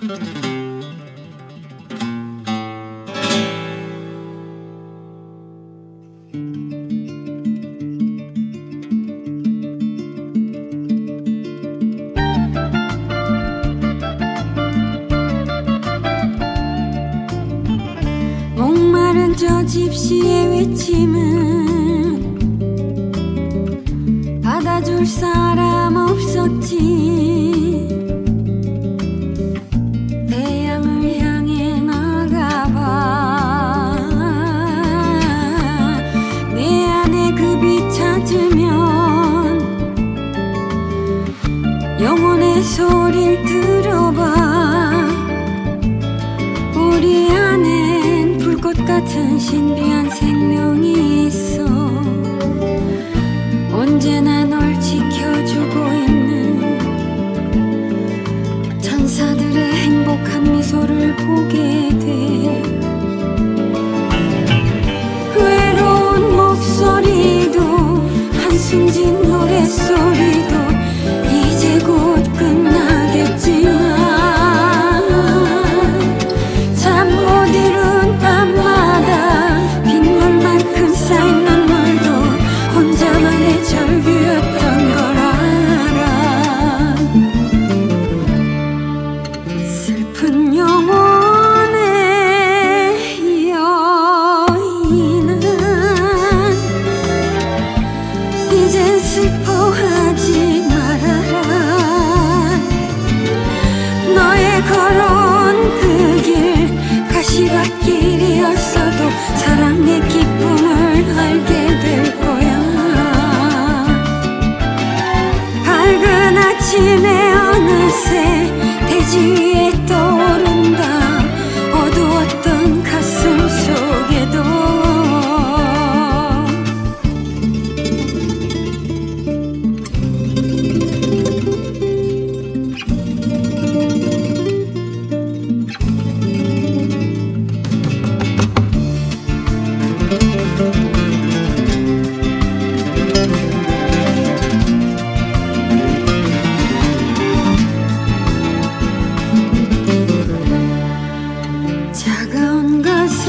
목마른 저 집시의 외침은 받아줄 사람 없었지. 태양을 향해 나가봐. 내 안에 그 빛 찾으면 영혼의 소리를 들어봐. 우리 안엔 불꽃 같은 신비한 생명이 있어. 언제나 널 지켜주고 있는 천사들의 행복한 미소를 보게 돼. 외로운 목소리도 한숨 진 노랫소리도 이제 곧 끝나겠지만 잠 못 이룬 밤마다 빗물만큼 쌓인 눈물도 혼자만의 절규였던 걸 알아. 슬픈 영혼의 여인아, 이젠 슬퍼하지 말아라. 너의 걸어온 그 길 가시밭길이었어도 사랑의 기쁨을 알게 될 거야. 밝은 아침에 어느새 대지 위에 떠오른다. 어두웠던 가슴 속에도 차가운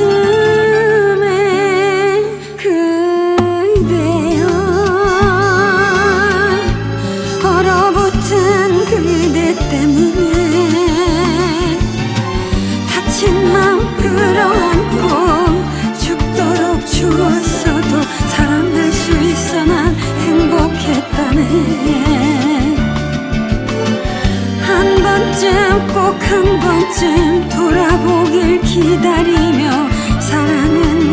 가슴에 그대여, 얼어붙은 그대 때문에 다친 마음 끌어안고 죽도록 추웠어도 사랑할 수 있어 난 행복했다네. 한 번쯤 꼭 한 번쯤 돌아보길 기다리며 사랑은